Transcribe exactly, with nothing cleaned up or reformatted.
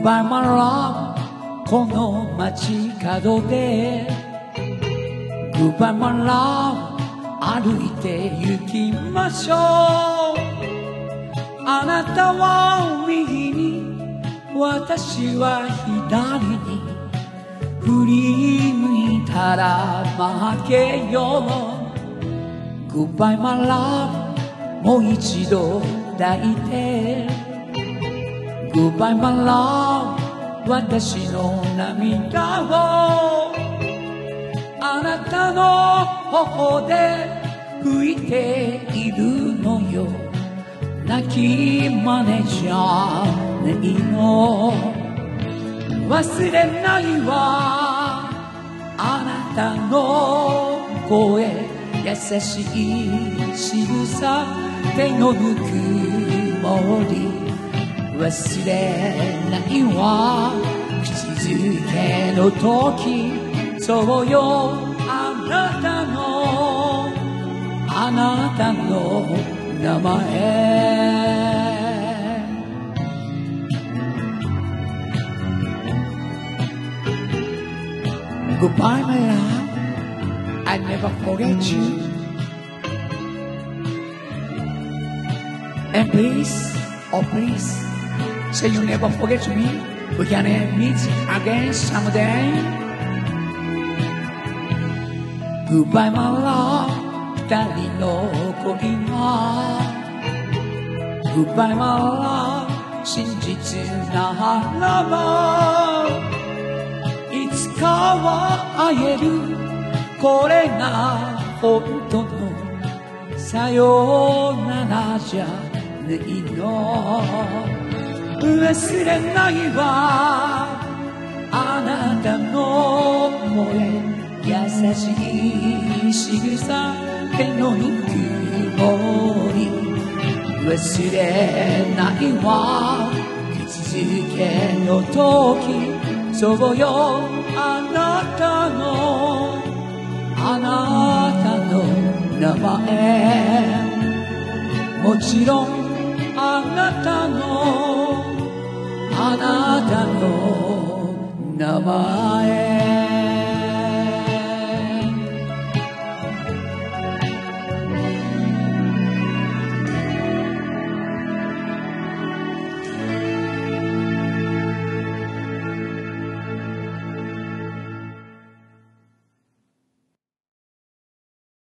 Goodbye my love この街角で Goodbye my love 歩いて行きましょうあなたは右に私は左に振り向いたら負けよう Goodbye my love もう一度抱いて Goodbye my love 私の涙をあなたの頬で拭いているのよ泣き真似じゃねえの忘れないわあなたの声優しい仕草手のぬくもり忘れないわ口づけの時そうよあなたのあなたの名前Goodbye my love I never forget you And please oh please say you never forget me We can meet again someday Goodbye my love 二人の恋が Goodbye my love 真実ならばいつかは会えるこれが本当のさよならじゃねえの忘れないわあなたの萌え優しい仕草手のぬくもり忘れないわ口づけの時そうよあなたのあなたの名前もちろんあなたのあなたの名前